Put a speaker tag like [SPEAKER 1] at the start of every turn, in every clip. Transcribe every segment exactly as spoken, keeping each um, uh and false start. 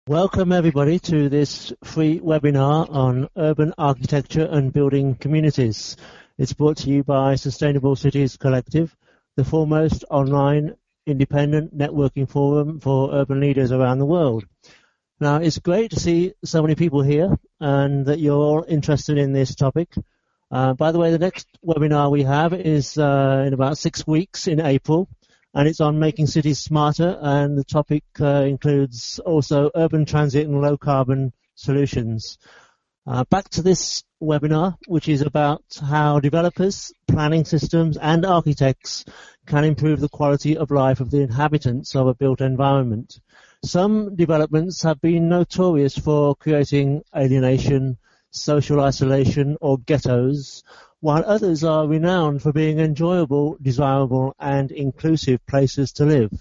[SPEAKER 1] Welcome everybody to this free webinar on urban architecture and building communities. It's brought to you by Sustainable Cities Collective, the foremost online independent networking forum for urban leaders around the world. Now, it's great to see so many people here and that you're all interested in this topic. Uh, by the way, the next webinar we have is uh, in about six weeks in April. And it's on making cities smarter, and the topic uh, includes also urban transit and low-carbon solutions. Uh, back to this webinar, which is about how developers, planning systems, and architects can improve the quality of life of the inhabitants of a built environment. Some developments have been notorious for creating alienation, social isolation, or ghettos, while others are renowned for being enjoyable, desirable, and inclusive places to live.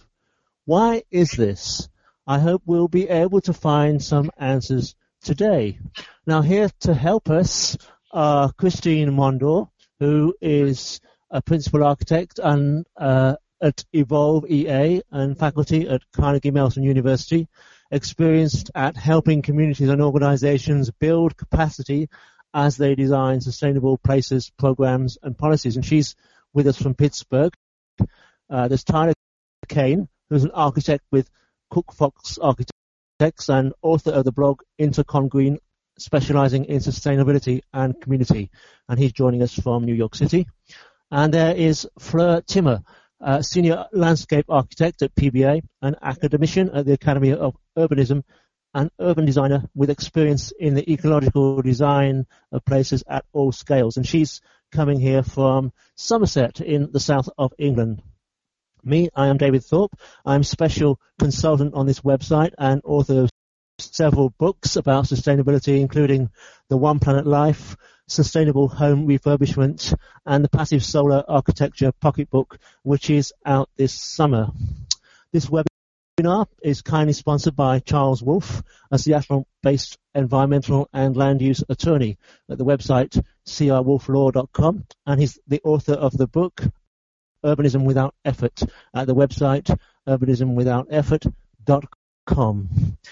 [SPEAKER 1] Why is this? I hope we'll be able to find some answers today. Now, here to help us are Christine Mondor, who is a principal architect and uh, at Evolve E A and faculty at Carnegie Mellon University, experienced at helping communities and organizations build capacity as they design sustainable places, programs, and policies. And she's with us from Pittsburgh. Uh, there's Tyler Kane, who's an architect with Cook Fox Architects and author of the blog Intercon Green, specializing in sustainability and community. And he's joining us from New York City. And there is Fleur Timmer, uh, senior landscape architect at P B A, an academician at the Academy of Urbanism, an urban designer with experience in the ecological design of places at all scales. And she's coming here from Somerset in the south of England. Me, I am David Thorpe. I'm special consultant on this website and author of several books about sustainability, including The One Planet Life, Sustainable Home Refurbishment, and the Passive Solar Architecture Pocketbook, which is out this summer. This webinar webinar is kindly sponsored by Charles Wolfe, a Seattle-based environmental and land use attorney at the website c r wolfe law dot com, and he's the author of the book Urbanism Without Effort at the website urbanism without effort dot com.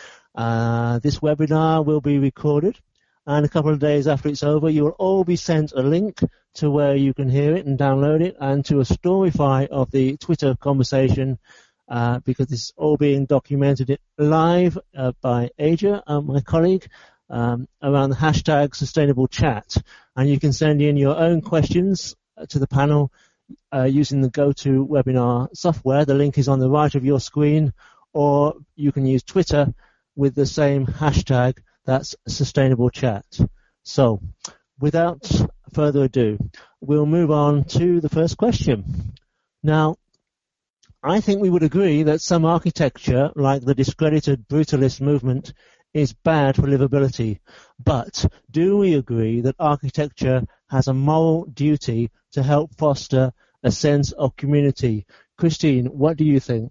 [SPEAKER 1] Uh, this webinar will be recorded, and a couple of days after it's over, you will all be sent a link to where you can hear it and download it, and to a story file of the Twitter conversation, Uh, because this is all being documented live uh, by Aja, uh, my colleague, um, around the hashtag Sustainable Chat. And you can send in your own questions to the panel uh, using the GoToWebinar software. The link is on the right of your screen, or you can use Twitter with the same hashtag, that's Sustainable Chat. So, without further ado, we'll move on to the first question. Now, I think we would agree that some architecture, like the discredited brutalist movement, is bad for livability. But do we agree that architecture has a moral duty to help foster a sense of community? Christine, what do you think?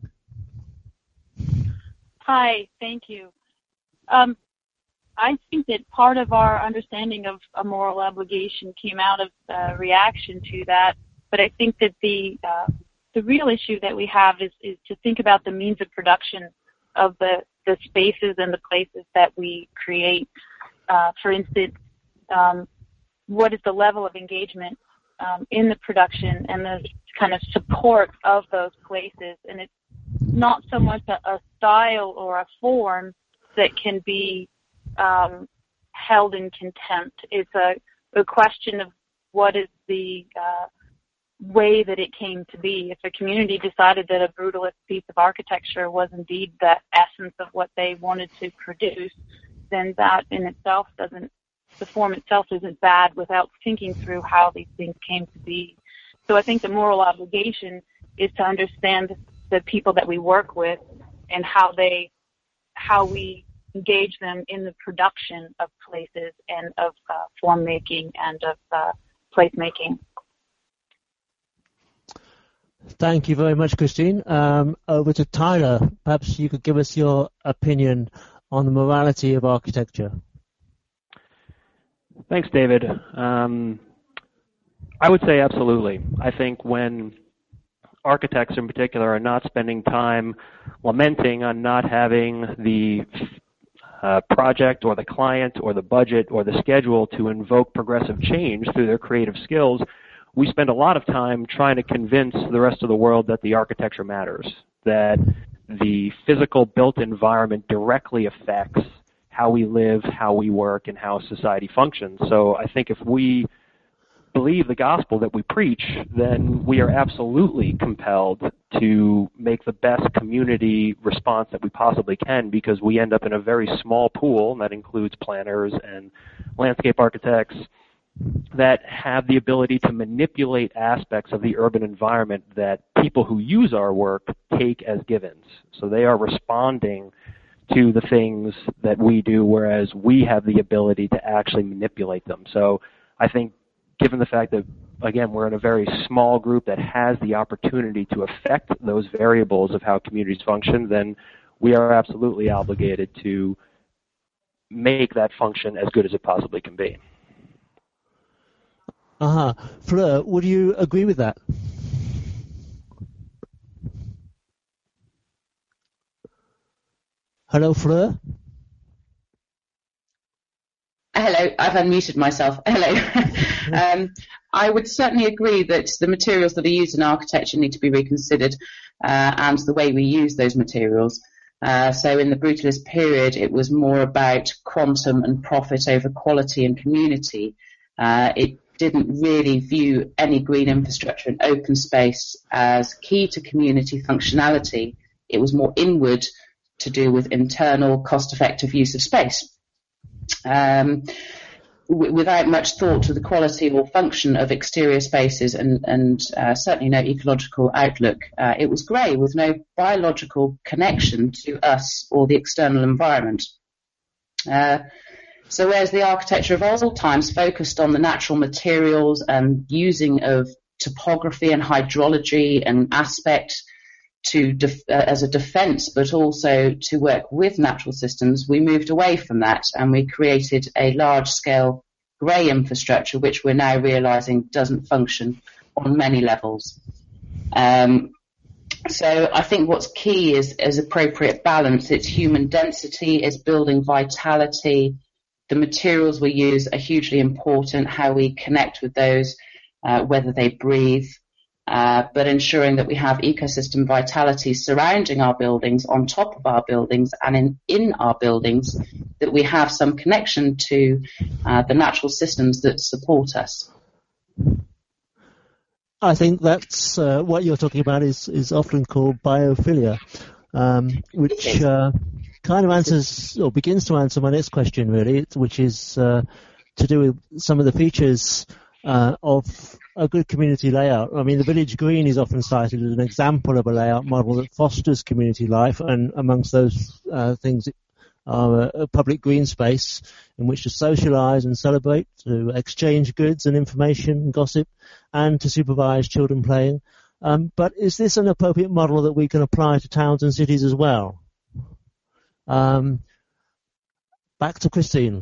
[SPEAKER 2] Hi, thank you. Um, I think that part of our understanding of a moral obligation came out of uh, reaction to that, but I think that the uh, The real issue that we have is, is to think about the means of production of the, the spaces and the places that we create. Uh, for instance, um, what is the level of engagement um, in the production and the kind of support of those places? And it's not so much a, a style or a form that can be um, held in contempt. It's a, a question of what is the uh, way that it came to be. If a community decided that a brutalist piece of architecture was indeed the essence of what they wanted to produce, then that in itself doesn't, the form itself isn't bad without thinking through how these things came to be. So I think the moral obligation is to understand the people that we work with and how they, how we engage them in the production of places and of uh, form making and of uh, place making.
[SPEAKER 1] Thank you very much, Christine. Um, over to Tyler. Perhaps you could give us your opinion on the morality of architecture.
[SPEAKER 3] Thanks, David. Um, I would say absolutely. I think when architects in particular are not spending time lamenting on not having the uh, project or the client or the budget or the schedule to invoke progressive change through their creative skills, we spend a lot of time trying to convince the rest of the world that the architecture matters, that the physical built environment directly affects how we live, how we work, and how society functions. So I think if we believe the gospel that we preach, then we are absolutely compelled to make the best community response that we possibly can, because we end up in a very small pool, and that includes planners and landscape architects, that have the ability to manipulate aspects of the urban environment that people who use our work take as givens. So they are responding to the things that we do, whereas we have the ability to actually manipulate them. So I think given the fact that, again, we're in a very small group that has the opportunity to affect those variables of how communities function, then we are absolutely obligated to make that function as good as it possibly can be.
[SPEAKER 1] Uh-huh. Fleur, would you agree with that? Hello, Fleur?
[SPEAKER 4] Hello, I've unmuted myself. Hello. um, I would certainly agree that the materials that are used in architecture need to be reconsidered, uh, and the way we use those materials. Uh, so in the brutalist period, it was more about quantum and profit over quality and community. Uh, it didn't really view any green infrastructure and open space as key to community functionality. It was more inward, to do with internal, cost-effective use of space. Um, w- without much thought to the quality or function of exterior spaces and, and uh, certainly no ecological outlook. Uh, it was grey with no biological connection to us or the external environment. Uh, so whereas the architecture of old times focused on the natural materials and using of topography and hydrology and aspect to def- uh, as a defense, but also to work with natural systems, we moved away from that and we created a large-scale grey infrastructure, which we're now realizing doesn't function on many levels. Um, so I think what's key is, is appropriate balance. It's human density, it's building vitality. The materials we use are hugely important, how we connect with those, uh, whether they breathe, Uh, but ensuring that we have ecosystem vitality surrounding our buildings, on top of our buildings, and in, in our buildings, that we have some connection to uh, the natural systems that support us.
[SPEAKER 1] I think that's uh, what you're talking about is, is often called biophilia, um, which uh, kind of answers or begins to answer my next question, really, which is uh, to do with some of the features uh, of a good community layout. I mean, the village green is often cited as an example of a layout model that fosters community life, and amongst those uh, things are a, a public green space in which to socialise and celebrate, to exchange goods and information and gossip, and to supervise children playing. Um, but is this an appropriate model that we can apply to towns and cities as well? Um, back to Christine.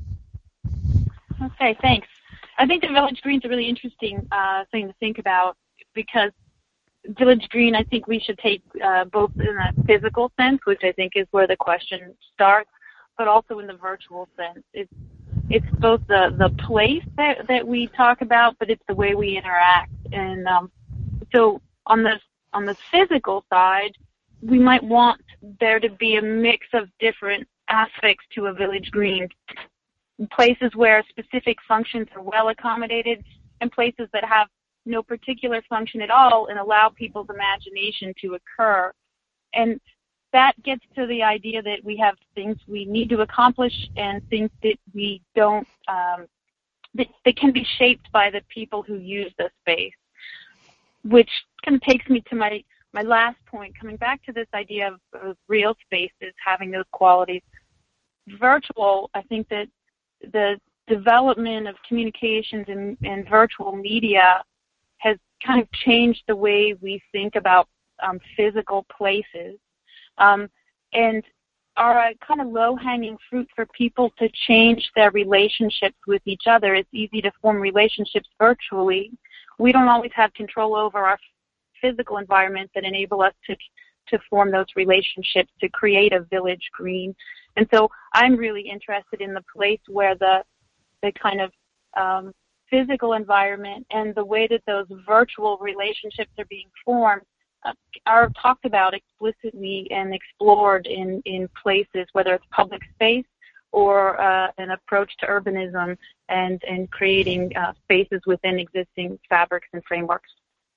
[SPEAKER 2] Okay, thanks. I think the village green is a really interesting uh, thing to think about, because village green, I think we should take uh, both in a physical sense, which I think is where the question starts, but also in the virtual sense. It's it's both the, the place that, that we talk about, but it's the way we interact. And um, so on the on the physical side, we might want there to be a mix of different aspects to a village green. Places where specific functions are well accommodated, and places that have no particular function at all and allow people's imagination to occur. And that gets to the idea that we have things we need to accomplish and things that we don't, um, that, that can be shaped by the people who use the space, which kind of takes me to my, my last point, coming back to this idea of, of real spaces having those qualities. Virtual, I think that the development of communications and, and virtual media has kind of changed the way we think about um, physical places, um, and are a kind of low-hanging fruit for people to change their relationships with each other. It's easy to form relationships virtually. We don't always have control over our physical environment that enable us to to form those relationships, to create a village green. And so I'm really interested in the place where the the kind of um, physical environment and the way that those virtual relationships are being formed uh, are talked about explicitly and explored in, in places, whether it's public space or uh, an approach to urbanism and, and creating uh, spaces within existing fabrics and frameworks.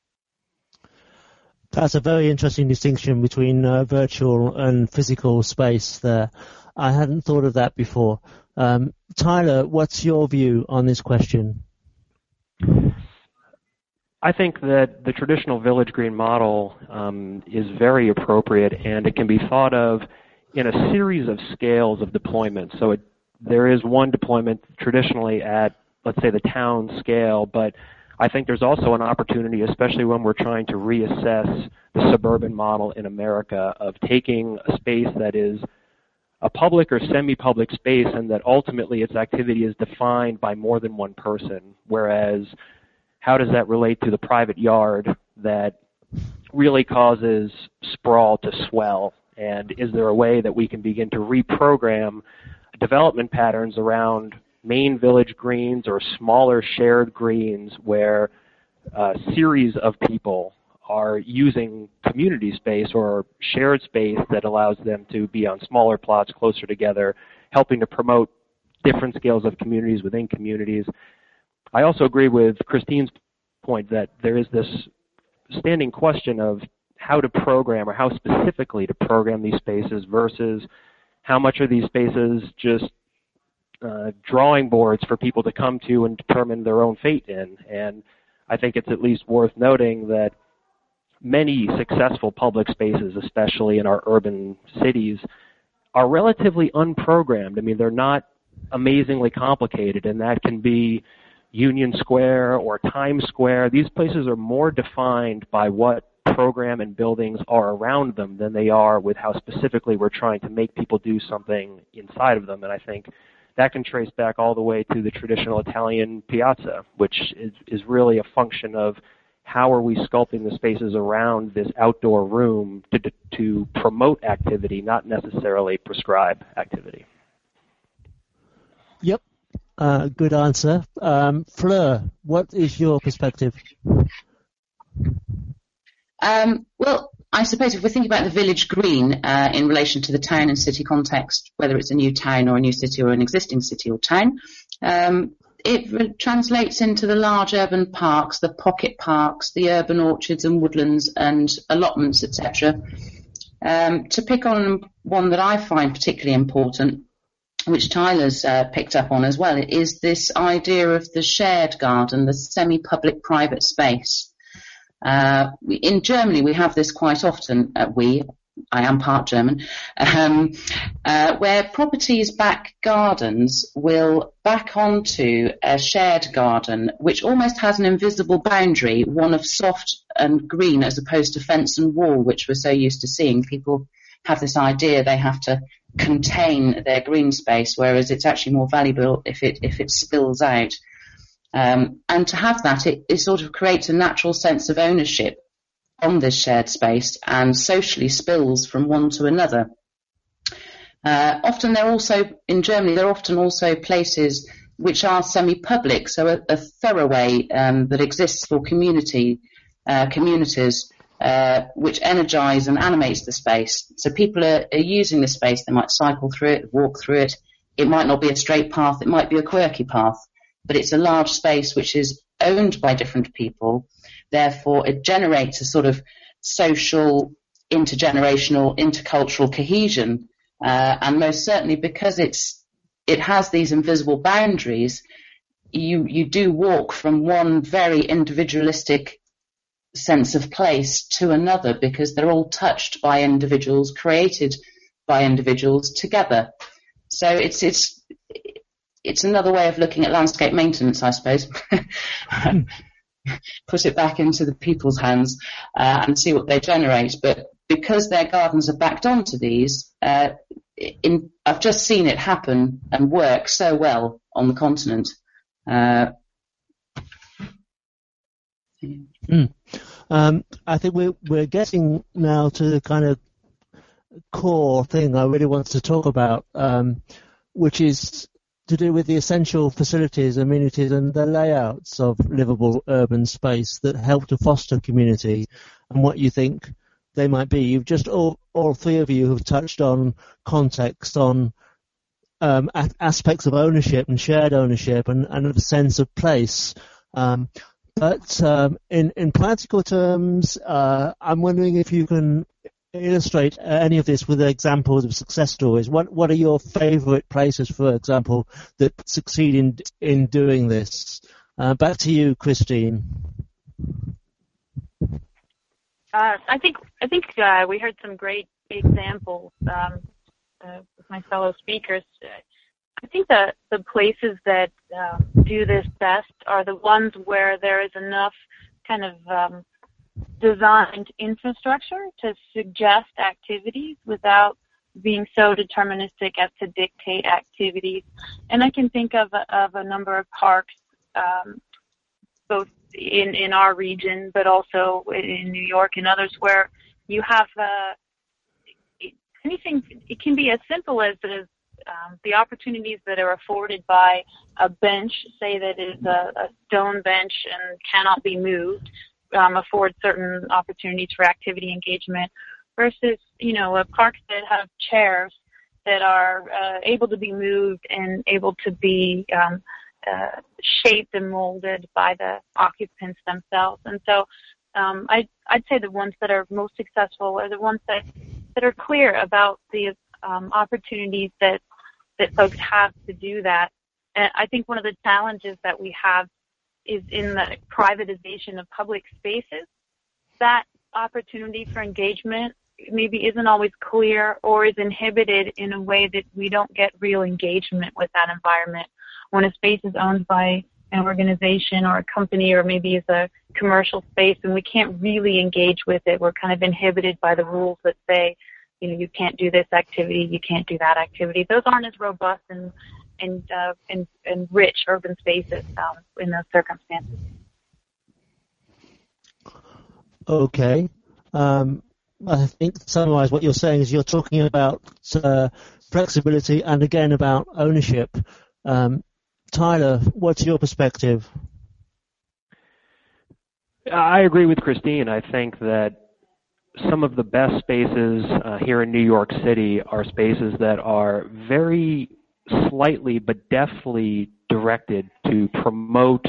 [SPEAKER 1] That's a very interesting distinction between uh, virtual and physical space there. I hadn't thought of that before. Um, Tyler, what's your view on this question?
[SPEAKER 3] I think that the traditional village green model um, is very appropriate, and it can be thought of in a series of scales of deployment. So it, there is one deployment traditionally at, let's say, the town scale, but I think there's also an opportunity, especially when we're trying to reassess the suburban model in America, of taking a space that is a public or semi-public space and that ultimately its activity is defined by more than one person, whereas how does that relate to the private yard that really causes sprawl to swell? And is there a way that we can begin to reprogram development patterns around main village greens or smaller shared greens where a series of people are using community space or shared space that allows them to be on smaller plots closer together, helping to promote different scales of communities within communities. I also agree with Christine's point that there is this standing question of how to program or how specifically to program these spaces versus how much are these spaces just uh, drawing boards for people to come to and determine their own fate in. And I think it's at least worth noting that many successful public spaces, especially in our urban cities, are relatively unprogrammed. I mean, they're not amazingly complicated, and that can be Union Square or Times Square. These places are more defined by what program and buildings are around them than they are with how specifically we're trying to make people do something inside of them. And I think that can trace back all the way to the traditional Italian piazza, which is, is really a function of how are we sculpting the spaces around this outdoor room to, to promote activity, not necessarily prescribe activity.
[SPEAKER 1] Yep, uh, good answer. Um, Fleur, what is your perspective?
[SPEAKER 4] Um, well, I suppose if we're thinking about the village green uh, in relation to the town and city context, whether it's a new town or a new city or an existing city or town, um, it re- translates into the large urban parks, the pocket parks, the urban orchards and woodlands and allotments, et cetera. Um, to pick on one that I find particularly important, which Tyler's uh, picked up on as well, is this idea of the shared garden, the semi-public private space. Uh, in Germany, we have this quite often. Uh, we, I am part German, um, uh, where properties' back gardens will back onto a shared garden, which almost has an invisible boundary, one of soft and green, as opposed to fence and wall, which we're so used to seeing. People have this idea they have to contain their green space, whereas it's actually more valuable if it if it spills out. Um, and to have that, it, it sort of creates a natural sense of ownership on this shared space and socially spills from one to another. Uh, often they're also, in Germany, they're often also places which are semi-public, so a, a thoroughway um, that exists for community uh, communities uh, which energize and animates the space. So people are, are using the space. They might cycle through it, walk through it. It might not be a straight path. It might be a quirky path. But it's a large space which is owned by different people. Therefore, it generates a sort of social, intergenerational, intercultural cohesion. Uh, and most certainly because it's it has these invisible boundaries, you you do walk from one very individualistic sense of place to another because they're all touched by individuals, created by individuals together. So it's it's It's another way of looking at landscape maintenance, I suppose. Put it back into the people's hands uh, and see what they generate. But because their gardens are backed onto these, uh, in, I've just seen it happen and work so well on the continent. Uh,
[SPEAKER 1] mm. um, I think we're, we're getting now to the kind of core thing I really want to talk about, um, which is to do with the essential facilities, amenities, and the layouts of livable urban space that help to foster community, and what you think they might be. You've just all, all three of you have touched on context, on um, a- aspects of ownership and shared ownership, and, and a sense of place. Um, but um, in in practical terms, uh, I'm wondering if you can illustrate any of this with examples of success stories. What what are your favourite places, for example, that succeed in in doing this? Uh, back to you, Christine.
[SPEAKER 2] Uh, I think I think uh, we heard some great examples um, uh, with my fellow speakers. I think that the places that uh, do this best are the ones where there is enough kind of um, designed infrastructure to suggest activities without being so deterministic as to dictate activities. And I can think of a, of a number of parks, um, both in, in our region, but also in New York and others, where you have uh, anything. It can be as simple as, as um, the opportunities that are afforded by a bench, say that is a, a stone bench and cannot be moved, Um, afford certain opportunities for activity engagement, versus, you know, uh, parks that have chairs that are uh, able to be moved and able to be um, uh, shaped and molded by the occupants themselves. And so um, I'd, I'd say the ones that are most successful are the ones that, that are clear about the um, opportunities that, that folks have to do that. And I think one of the challenges that we have is in the privatization of public spaces. That opportunity for engagement maybe isn't always clear or is inhibited in a way that we don't get real engagement with that environment. When a space is owned by an organization or a company, or maybe it's a commercial space, and we can't really engage with it, we're kind of inhibited by the rules that say, you know, you can't do this activity, you can't do that activity. Those aren't as robust and and uh, and, and rich urban spaces um, in those circumstances.
[SPEAKER 1] Okay. Um, I think to summarize what you're saying is you're talking about uh, flexibility and again about ownership. Um, Tyler, what's your perspective?
[SPEAKER 3] I agree with Christine. I think that some of the best spaces uh, here in New York City are spaces that are very slightly but deftly directed to promote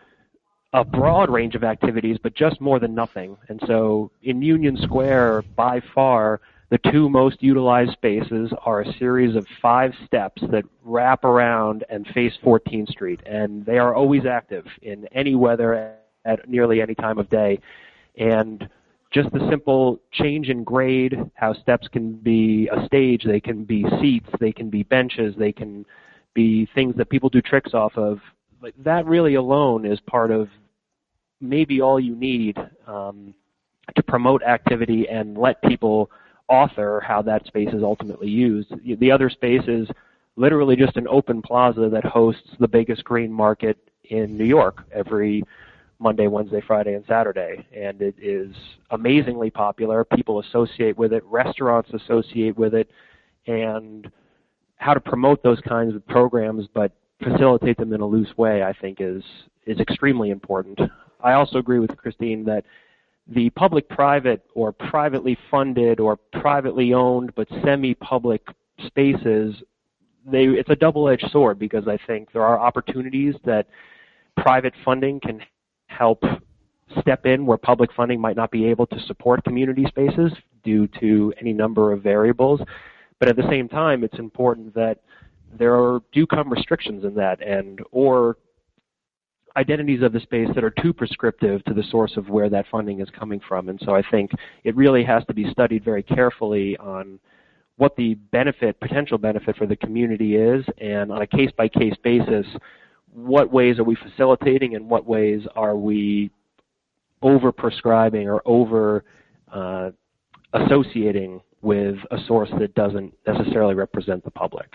[SPEAKER 3] a broad range of activities, but just more than nothing. And so in Union Square, by far, the two most utilized spaces are a series of five steps that wrap around and face fourteenth Street, and they are always active in any weather at nearly any time of day. And just the simple change in grade, how steps can be a stage, they can be seats, they can be benches, they can be things that people do tricks off of. Like, that really alone is part of maybe all you need um, to promote activity and let people author how that space is ultimately used. The other space is literally just an open plaza that hosts the biggest green market in New York every Monday, Wednesday, Friday, and Saturday, and it is amazingly popular. People associate with it, restaurants associate with it, and how to promote those kinds of programs but facilitate them in a loose way, I think, is is extremely important. I also agree with Christine that the public-private or privately funded or privately owned but semi-public spaces, they it's a double-edged sword, because I think there are opportunities that private funding can help step in where public funding might not be able to support community spaces due to any number of variables. But at the same time, it's important that there are, do come restrictions in that, and or identities of the space that are too prescriptive to the source of where that funding is coming from. And so I think it really has to be studied very carefully on what the benefit, potential benefit for the community is, and on a case-by-case basis, what ways are we facilitating and what ways are we over-prescribing or over uh, associating with a source that doesn't necessarily represent the public.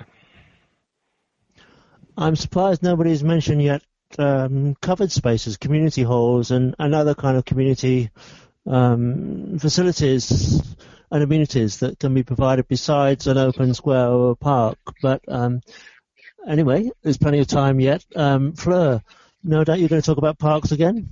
[SPEAKER 1] I'm surprised nobody's mentioned yet um, covered spaces, community halls, and, and other kind of community um, facilities. and amenities that can be provided besides an open square or a park. But um, anyway, there's plenty of time yet. Um, Fleur, no doubt you're going to talk about parks again?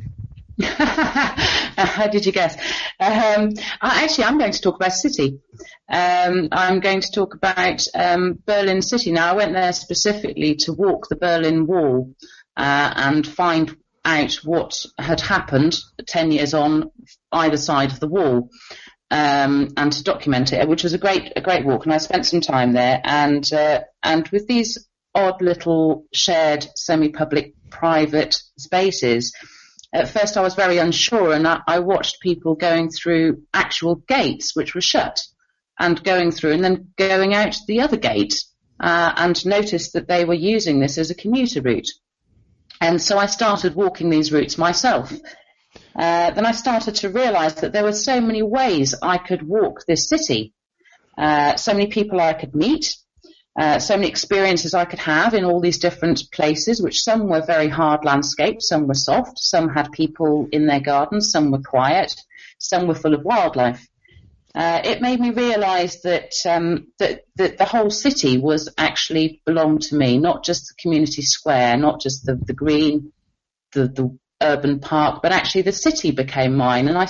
[SPEAKER 4] How did you guess? Um, I, actually, I'm going to talk about city. Um, I'm going to talk about um, Berlin City. Now, I went there specifically to walk the Berlin Wall uh, and find out what had happened ten years on either side of the wall, um, and to document it, which was a great a great walk. And I spent some time there, and uh, and with these odd little shared semi-public private spaces. At first I was very unsure, and I, I watched people going through actual gates which were shut and going through and then going out the other gate, uh, and noticed that they were using this as a commuter route. And so I started walking these routes myself. Uh, then I started to realise that there were so many ways I could walk this city, uh, so many people I could meet, Uh, so many experiences I could have in all these different places, which some were very hard landscapes, some were soft, some had people in their gardens, some were quiet, some were full of wildlife. Uh, it made me realise that, um, that that the whole city was actually belonged to me, not just the community square, not just the, the green, the, the urban park, but actually the city became mine. And I,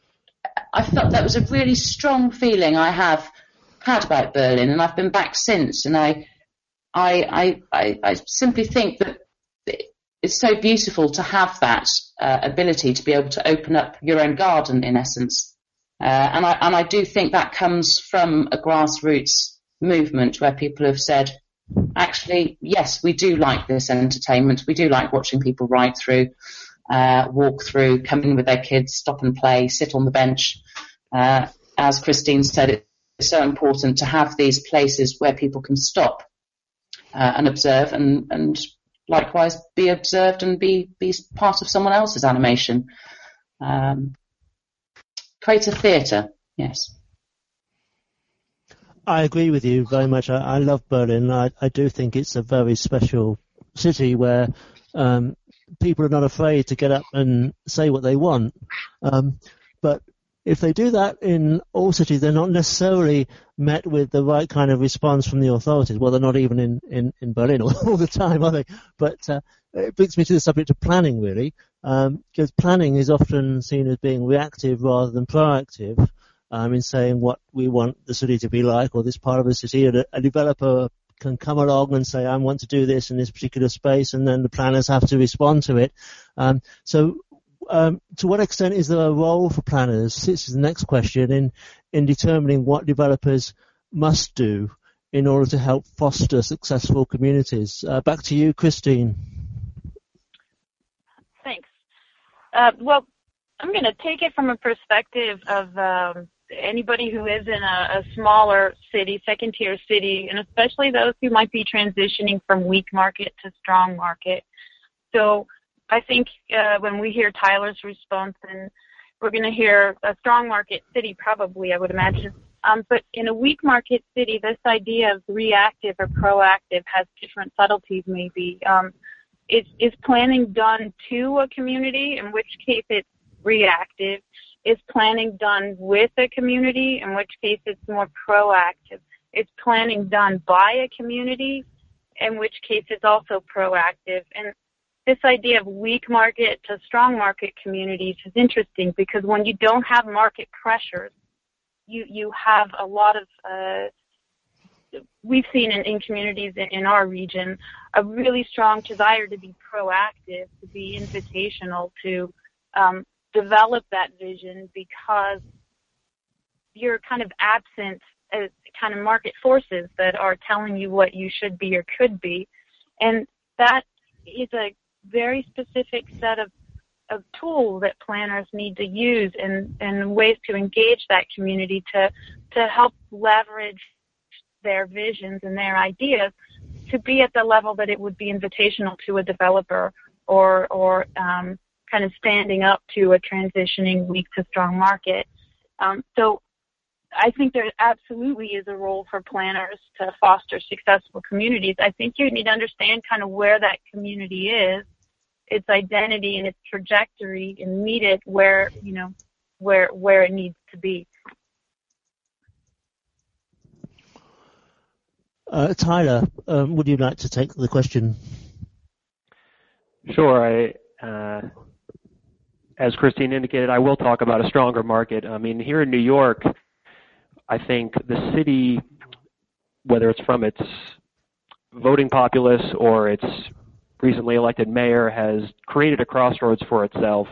[SPEAKER 4] I felt that was a really strong feeling I have had about Berlin, and I've been back since, and I, I, I, I simply think that it's so beautiful to have that uh, ability to be able to open up your own garden, in essence, uh, and I and I do think that comes from a grassroots movement where people have said, actually, yes, we do like this entertainment, we do like watching people ride through, uh, walk through, come in with their kids, stop and play, sit on the bench. Uh, as Christine said, it. It's so important to have these places where people can stop uh, and observe, and, and likewise be observed and be, be part of someone else's animation. Um, create a theatre, yes.
[SPEAKER 1] I agree with you very much. I, I love Berlin. I, I do think it's a very special city where um, people are not afraid to get up and say what they want. Um, but if they do that in all cities, they're not necessarily met with the right kind of response from the authorities. Well, they're not even in, in, in Berlin all, all the time, are they? But uh, it brings me to the subject of planning, really, um, because planning is often seen as being reactive rather than proactive um, in saying what we want the city to be like, or this part of the city. A, a developer can come along and say, I want to do this in this particular space, and then the planners have to respond to it. Um, so Um, to what extent is there a role for planners, this is the next question, in, in determining what developers must do in order to help foster successful communities? Uh, back to you, Christine.
[SPEAKER 2] Thanks. Uh, well, I'm going to take it from a perspective of um, anybody who is in a, a smaller city, second-tier city, and especially those who might be transitioning from weak market to strong market. So I think uh, when we hear Tyler's response, and we're going to hear a strong market city probably, I would imagine. Um, but in a weak market city, this idea of reactive or proactive has different subtleties maybe. Um, is, is planning done to a community, in which case it's reactive? Is planning done with a community, in which case it's more proactive? Is planning done by a community, in which case it's also proactive? And this idea of weak market to strong market communities is interesting, because when you don't have market pressures, you, you have a lot of, uh, we've seen in, in communities in, in our region, a really strong desire to be proactive, to be invitational, to um, develop that vision, because you're kind of absent uh, kind of market forces that are telling you what you should be or could be. And that is a very specific set of, of tools that planners need to use, and, and ways to engage that community to, to help leverage their visions and their ideas to be at the level that it would be invitational to a developer, or, or um, kind of standing up to a transitioning weak to strong market. Um, so I think there absolutely is a role for planners to foster successful communities. I think you need to understand kind of where that community is, its identity and its trajectory, and meet it where, you know, where where it needs to be.
[SPEAKER 1] Uh, Tyler, um, would you like to take the question?
[SPEAKER 3] Sure. I, uh, as Christine indicated, I will talk about a stronger market. I mean, here in New York, I think the city, whether it's from its voting populace or its recently elected mayor, has created a crossroads for itself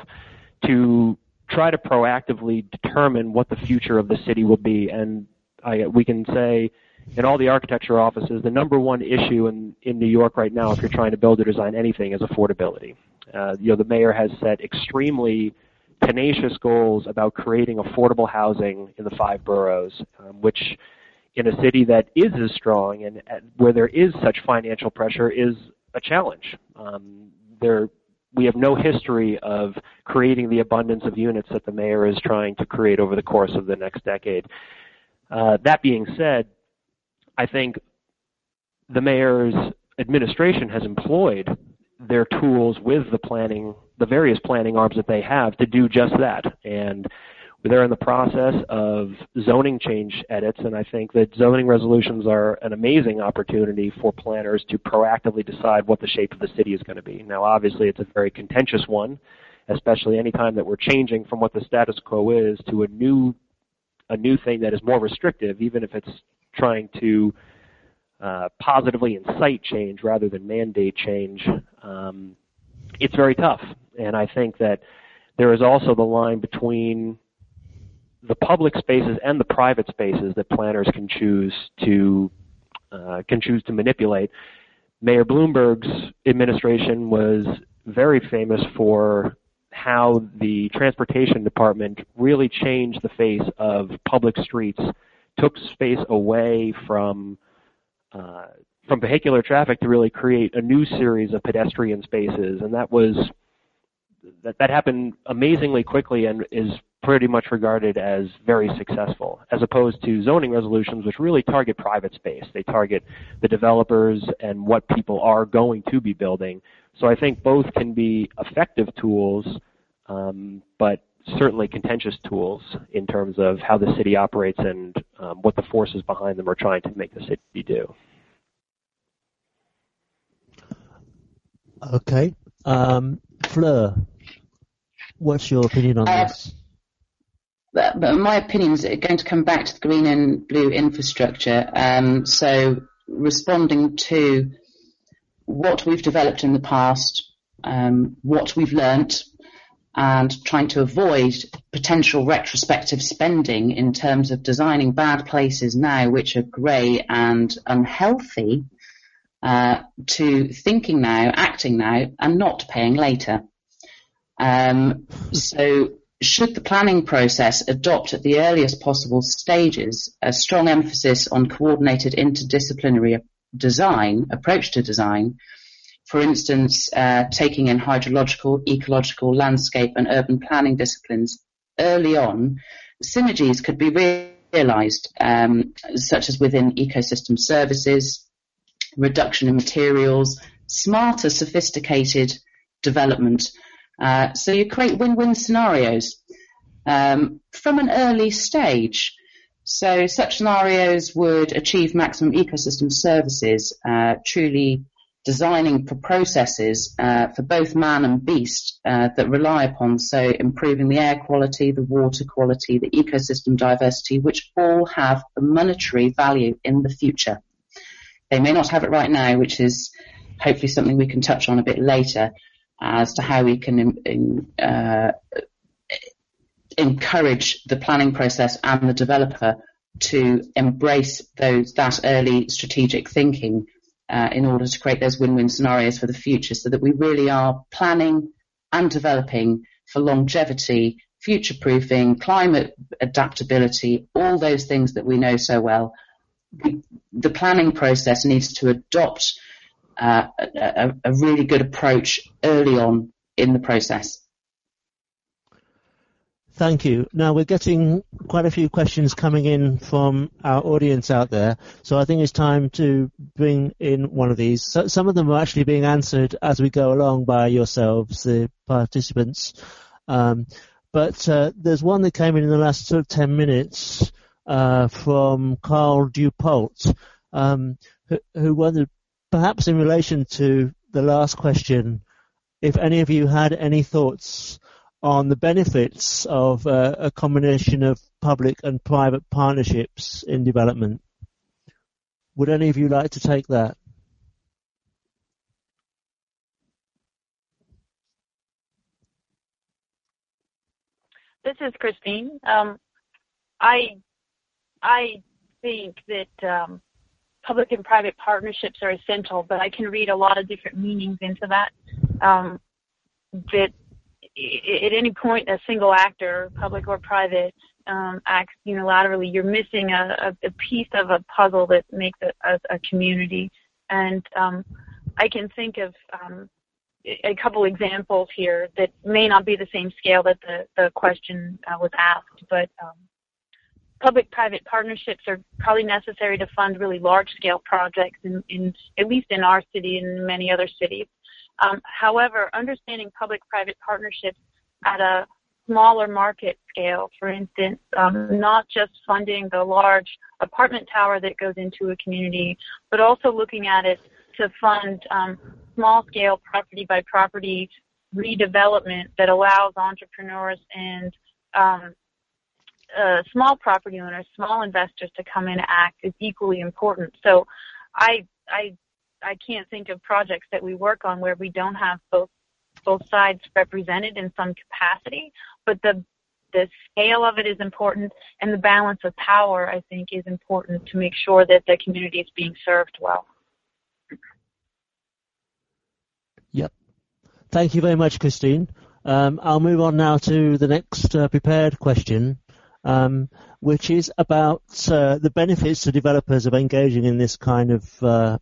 [SPEAKER 3] to try to proactively determine what the future of the city will be. And I, we can say in all the architecture offices, the number one issue in, in New York right now, if you're trying to build or design anything, is affordability. Uh, you know, the mayor has set extremely tenacious goals about creating affordable housing in the five boroughs, um, which in a city that is as strong and uh, where there is such financial pressure is a challenge. Um, there, we have no history of creating the abundance of units that the mayor is trying to create over the course of the next decade. Uh, that being said, I think the mayor's administration has employed their tools with the planning, the various planning arms that they have to do just that. And they're in the process of zoning change edits, and I think that zoning resolutions are an amazing opportunity for planners to proactively decide what the shape of the city is going to be. Now, obviously, it's a very contentious one, especially any time that we're changing from what the status quo is to a new, a new thing that is more restrictive, even if it's trying to uh, positively incite change rather than mandate change. Um, it's very tough, and I think that there is also the line between the public spaces and the private spaces that planners can choose to uh, can choose to manipulate. Mayor Bloomberg's administration was very famous for how the transportation department really changed the face of public streets, took space away from uh, from vehicular traffic to really create a new series of pedestrian spaces, and that was that that happened amazingly quickly and is pretty much regarded as very successful, as opposed to zoning resolutions, which really target private space. They target the developers and what people are going to be building. So I think both can be effective tools, um, but certainly contentious tools in terms of how the city operates and um, what the forces behind them are trying to make the city do.
[SPEAKER 1] Okay. Um, Fleur, what's your opinion on
[SPEAKER 4] uh,
[SPEAKER 1] this?
[SPEAKER 4] But, but my opinion is going to come back to the green and blue infrastructure. Um, so responding to what we've developed in the past, um, what we've learnt, and trying to avoid potential retrospective spending in terms of designing bad places now which are grey and unhealthy, uh, to thinking now, acting now, and not paying later. Um, so should the planning process adopt at the earliest possible stages a strong emphasis on coordinated interdisciplinary design, approach to design, for instance, uh, taking in hydrological, ecological, landscape and urban planning disciplines early on, synergies could be realised, um, such as within ecosystem services, reduction in materials, smarter, sophisticated development. Uh, so you create win-win scenarios um, from an early stage. So such scenarios would achieve maximum ecosystem services, uh, truly designing for processes uh, for both man and beast uh, that rely upon, so improving the air quality, the water quality, the ecosystem diversity, which all have a monetary value in the future. They may not have it right now, which is hopefully something we can touch on a bit later, as to how we can in, in, uh, encourage the planning process and the developer to embrace those that early strategic thinking uh, in order to create those win-win scenarios for the future, so that we really are planning and developing for longevity, future-proofing, climate adaptability, all those things that we know so well. The planning process needs to adopt Uh, a, a really good approach early on in the process.
[SPEAKER 1] Thank you. Now we're getting quite a few questions coming in from our audience out there, so I think it's time to bring in one of these. So, some of them are actually being answered as we go along by yourselves, the participants. Um, but uh, there's one that came in in the last sort of ten minutes uh, from Carl Dupont, um, who, who wondered, perhaps in relation to the last question, if any of you had any thoughts on the benefits of uh, a combination of public and private partnerships in development. Would any of you like to take that?
[SPEAKER 2] This is Christine. Um, I I think that um, public and private partnerships are essential, but I can read a lot of different meanings into that. Um, that at any point, a single actor, public or private, um, acts unilaterally, you're missing a, a, a piece of a puzzle that makes a, a, a community. And um, I can think of um, a couple examples here that may not be the same scale that the, the question uh, was asked, but um, public-private partnerships are probably necessary to fund really large-scale projects, in, in at least in our city and many other cities. Um, however, understanding public-private partnerships at a smaller market scale, for instance, um, not just funding the large apartment tower that goes into a community, but also looking at it to fund um, small-scale property-by-property redevelopment that allows entrepreneurs and um, uh, small property owners, small investors to come in and act is equally important. So I, I I can't think of projects that we work on where we don't have both both sides represented in some capacity, but the the scale of it is important, and the balance of power, I think, is important to make sure that the community is being served well.
[SPEAKER 1] Yep. Thank you very much, Christine. Um, I'll move on now to the next uh, prepared question, um, which is about uh, the benefits to developers of engaging in this kind of uh,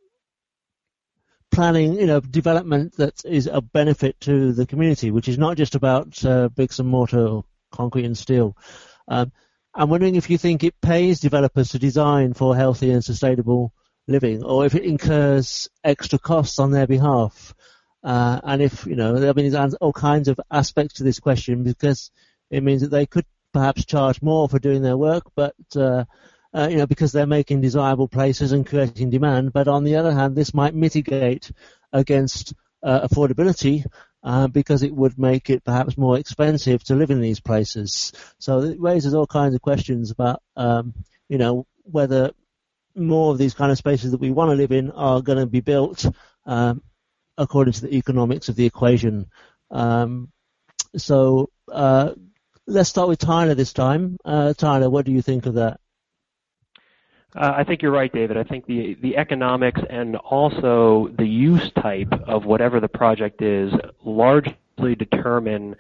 [SPEAKER 1] planning, you know, development that is a benefit to the community, which is not just about uh, bricks and mortar or concrete and steel. Um, I'm wondering if you think it pays developers to design for healthy and sustainable living, or if it incurs extra costs on their behalf. Uh, and if, you know, I mean, there's all kinds of aspects to this question, because it means that they could perhaps charge more for doing their work, but, uh, uh, you know, because they're making desirable places and creating demand. But on the other hand, this might mitigate against uh, affordability, uh, because it would make it perhaps more expensive to live in these places. So it raises all kinds of questions about, um, you know, whether more of these kind of spaces that we want to live in are going to be built um, according to the economics of the equation. Um, so uh, let's start with Tyler this time. Uh, Tyler, what do you think of that?
[SPEAKER 3] Uh, I think you're right, David. I think the the economics and also the use type of whatever the project is largely determine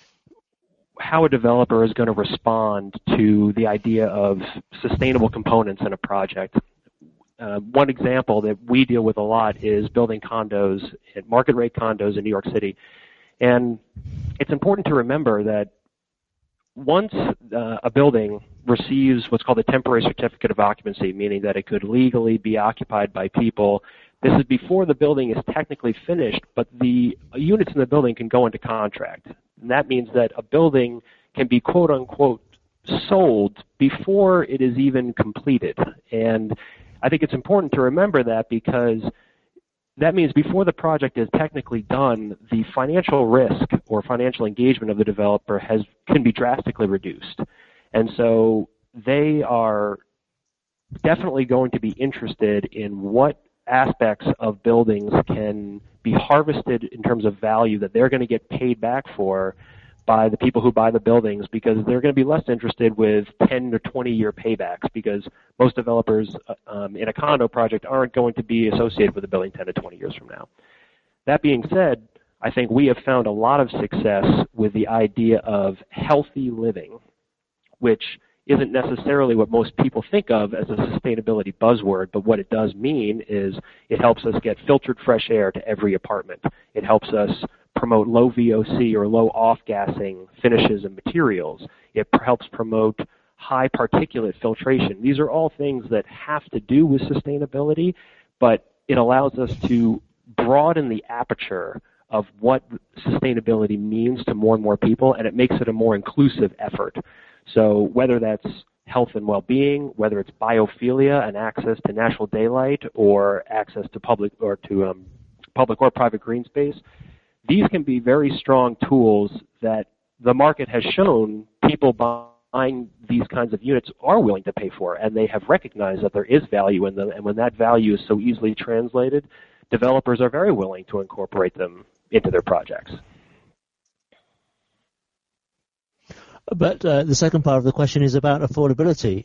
[SPEAKER 3] how a developer is going to respond to the idea of sustainable components in a project. Uh, one example that we deal with a lot is building condos, market rate condos in New York City. And it's important to remember that once uh, a building receives what's called a temporary certificate of occupancy, meaning that it could legally be occupied by people, this is before the building is technically finished, but the units in the building can go into contract. And that means that a building can be quote unquote sold before it is even completed. And I think it's important to remember that, because that means before the project is technically done, the financial risk or financial engagement of the developer has can be drastically reduced. And so they are definitely going to be interested in what aspects of buildings can be harvested in terms of value that they're going to get paid back for by the people who buy the buildings, because they're going to be less interested with ten or twenty year paybacks, because most developers um, in a condo project aren't going to be associated with a building ten to twenty years from now. That being said, I think we have found a lot of success with the idea of healthy living, which isn't necessarily what most people think of as a sustainability buzzword, but what it does mean is it helps us get filtered fresh air to every apartment. It helps us promote low V O C or low off-gassing finishes and materials. It helps promote high particulate filtration. These are all things that have to do with sustainability, but it allows us to broaden the aperture of what sustainability means to more and more people, and it makes it a more inclusive effort. So whether that's health and well-being, whether it's biophilia and access to natural daylight or access to public or to um, public or private green space. These can be very strong tools that the market has shown people buying these kinds of units are willing to pay for, and they have recognized that there is value in them, and when that value is so easily translated, developers are very willing to incorporate them into their projects.
[SPEAKER 1] But uh, the second part of the question is about affordability.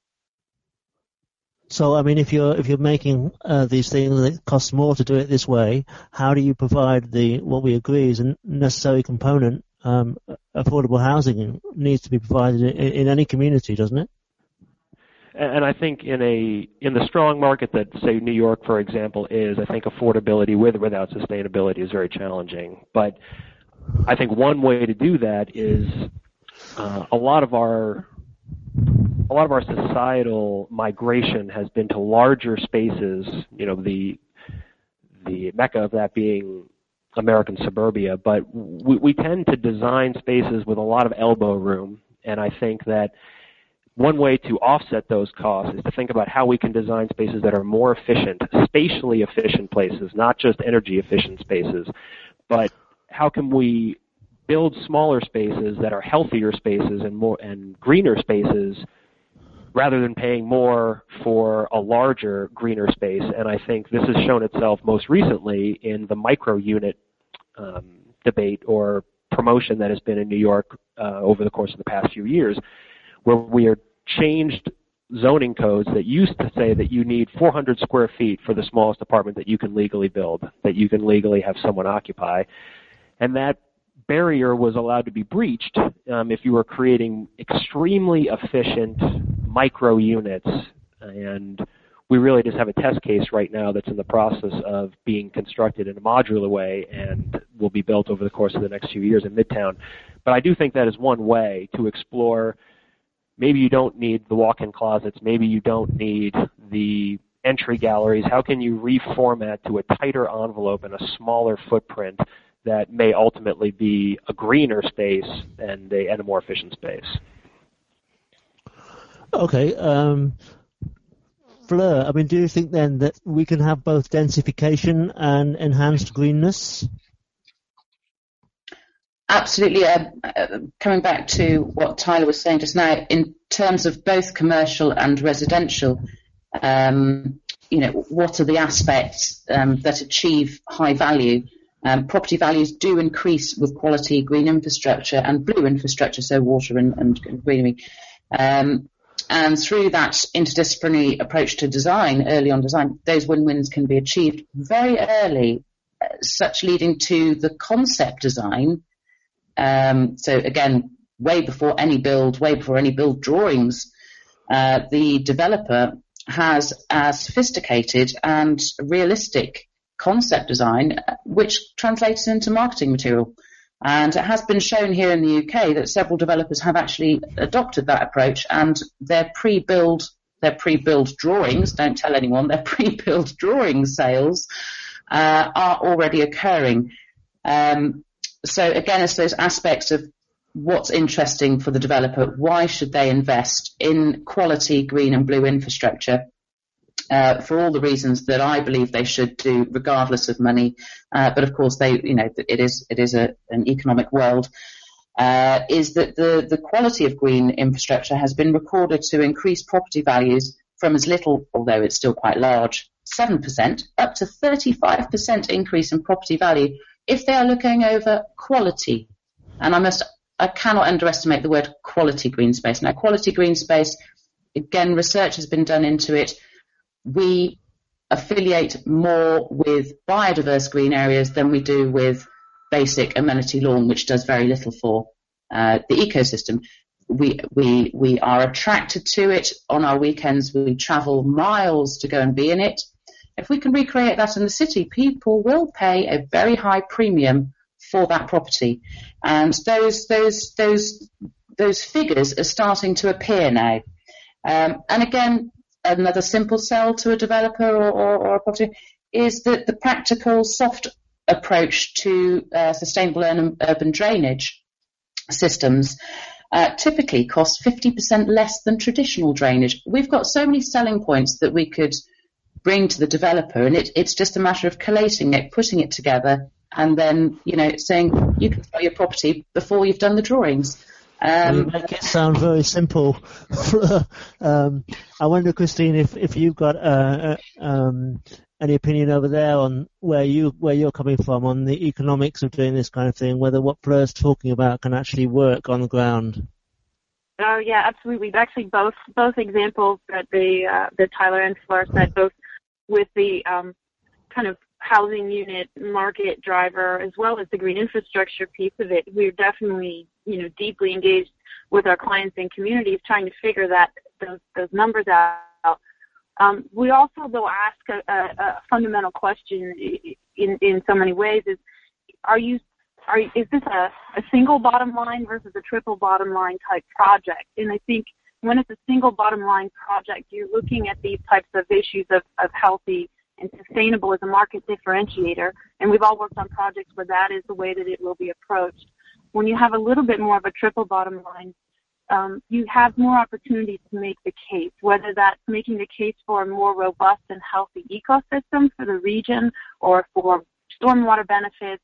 [SPEAKER 1] So, I mean, if you're if you're making uh, these things and it costs more to do it this way, how do you provide the what we agree is a necessary component? Um, affordable housing needs to be provided in, in any community, doesn't it?
[SPEAKER 3] And I think in a in the strong market that, say, New York, for example, is, I think affordability with or without sustainability is very challenging. But I think one way to do that is uh, a lot of our a lot of our societal migration has been to larger spaces. You know, the the mecca of that being American suburbia. But we, we tend to design spaces with a lot of elbow room, and I think that one way to offset those costs is to think about how we can design spaces that are more efficient, spatially efficient places, not just energy efficient spaces, but how can we build smaller spaces that are healthier spaces and more and greener spaces rather than paying more for a larger, greener space. And I think this has shown itself most recently in the micro unit um, debate or promotion that has been in New York uh, over the course of the past few years, where we are changed zoning codes that used to say that you need four hundred square feet for the smallest apartment that you can legally build, that you can legally have someone occupy. And that barrier was allowed to be breached um, if you were creating extremely efficient micro units. And we really just have a test case right now that's in the process of being constructed in a modular way and will be built over the course of the next few years in Midtown. But I do think that is one way to explore. Maybe you don't need the walk-in closets. Maybe you don't need the entry galleries. How can you reformat to a tighter envelope and a smaller footprint that may ultimately be a greener space and a, and a more efficient space?
[SPEAKER 1] Okay. Um, Fleur, I mean, do you think then that we can have both densification and enhanced greenness?
[SPEAKER 4] Absolutely. Uh, uh, coming back to what Tyler was saying just now, in terms of both commercial and residential, um, you know, what are the aspects um, that achieve high value? Um, property values do increase with quality green infrastructure and blue infrastructure, so water and, and, and greenery. Um, and through that interdisciplinary approach to design, early on design, those win-wins can be achieved very early, uh, such leading to the concept design. Um, so again, way before any build, way before any build drawings, uh, the developer has a sophisticated and realistic concept design, which translates into marketing material. And it has been shown here in the U K that several developers have actually adopted that approach, and their pre-build, their pre-build drawings, don't tell anyone, their pre-build drawing sales uh, are already occurring. Um, So again, it's those aspects of what's interesting for the developer. Why should they invest in quality green and blue infrastructure? Uh, for all the reasons that I believe they should do, regardless of money. Uh, but of course, they, you know, it is it is a, an economic world. Uh, is that the the quality of green infrastructure has been recorded to increase property values from as little, although it's still quite large, seven percent, up to thirty-five percent increase in property value if they are looking over quality. And I must, I cannot underestimate the word quality green space. Now, quality green space, again, research has been done into it. We affiliate more with biodiverse green areas than we do with basic amenity lawn, which does very little for uh, the ecosystem. We, we, we are attracted to it. On our weekends, we travel miles to go and be in it. If we can recreate that in the city, people will pay a very high premium for that property. And those those those those figures are starting to appear now. Um, and again, another simple sell to a developer or, or, or a property is that the practical, soft approach to uh, sustainable urban, urban drainage systems uh, typically cost fifty percent less than traditional drainage. We've got so many selling points that we could bring to the developer, and it, it's just a matter of collating it, putting it together, and then, you know, saying you can sell your property before you've done the drawings. Um,
[SPEAKER 1] you make it sound very simple. um, I wonder, Christine, if, if you've got uh, uh, um, any opinion over there on where you where you're coming from on the economics of doing this kind of thing, whether what Fleur's talking about can actually work on the ground.
[SPEAKER 2] Oh yeah, absolutely. Actually, both both examples that the uh, that Tyler and Fleur said, both with the um, kind of housing unit market driver as well as the green infrastructure piece of it, we're definitely, you know, deeply engaged with our clients and communities trying to figure that those those numbers out. Um, we also, though, ask a, a, a fundamental question in in so many ways: is are you are is this a, a single bottom line versus a triple bottom line type project? And I think when it's a single bottom line project, you're looking at these types of issues of, of healthy and sustainable as a market differentiator. And we've all worked on projects where that is the way that it will be approached. When you have a little bit more of a triple bottom line, um, you have more opportunities to make the case, whether that's making the case for a more robust and healthy ecosystem for the region or for stormwater benefits,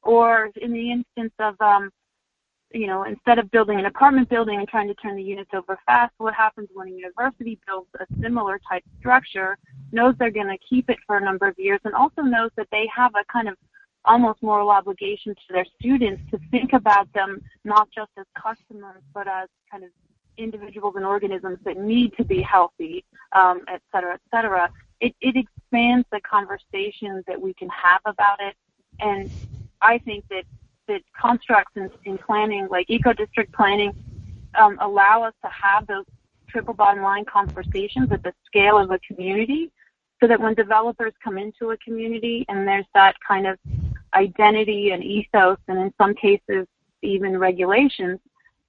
[SPEAKER 2] or in the instance of, um, you know, instead of building an apartment building and trying to turn the units over fast, what happens when a university builds a similar type structure, knows they're going to keep it for a number of years, and also knows that they have a kind of almost moral obligation to their students to think about them not just as customers, but as kind of individuals and organisms that need to be healthy, um, et cetera, et cetera. It, it expands the conversation that we can have about it, and I think that that constructs in, in planning, like eco-district planning, um, allow us to have those triple bottom line conversations at the scale of a community, so that when developers come into a community and there's that kind of identity and ethos, and in some cases even regulations,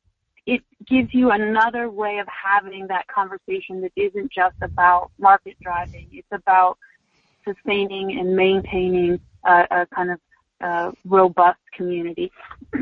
[SPEAKER 2] it gives you another way of having that conversation that isn't just about market driving. It's about sustaining and maintaining a, a kind of Uh, robust community.